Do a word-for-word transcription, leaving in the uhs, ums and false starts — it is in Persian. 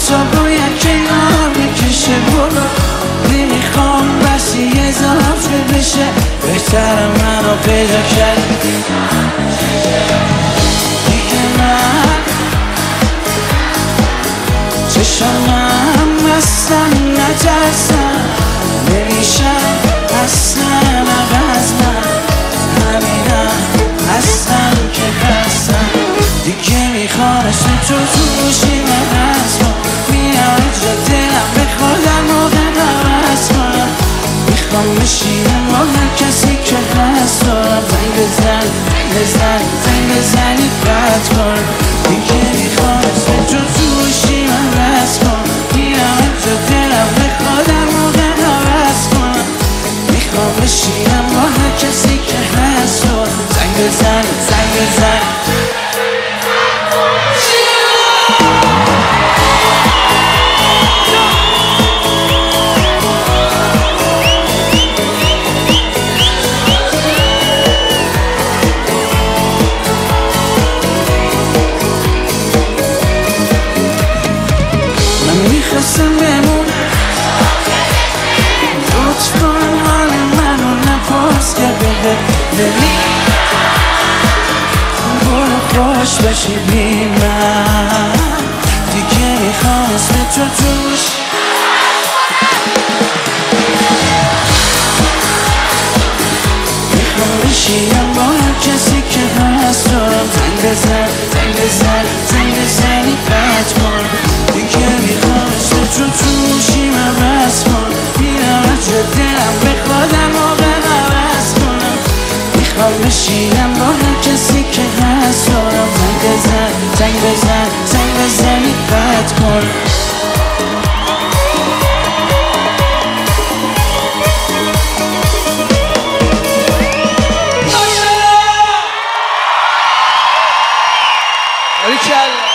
تو باید کنار بکشه برو نمیخوام بسی اضافه بشه بهتر منو پیدا کرد دیگه من چشمم اصلا نترسم نمیشم اصلا عوض من همینم هستم که هستم دیگه میخوام اسم تو توشی من هستم میام جا دلم بخوادم موقع نوست کنم میخوام بشینم با هر کسی که هست دارم زنگ بزن زنگ بزن زنگ بزنی قطع کن دیگه میخوام اسم تو توشی من هست کن میام جا دلم بخوادم موقع نوست کنم میخوام بشینم با هر کسی که هست دارم زنگ بزن زنگ بزن میخواستم بمون لطف کن حال منو نپرس که بده بری برو خوش بشی بی من دیگه میخوام اسم تو توش میخوام بشیم با هر کسی که هست دارم زنگ بزن زنگ بزن زنگ بزنی قطع کن دیگه میخوام اسم تو توشیم عوض کن میرم از جا دلم بخوادم موقع عوض کنم میخوام بشینم با هر کسی که هست دارم زنگ بزن زنگ بزن زنگ بزنی قطع کن باریکلا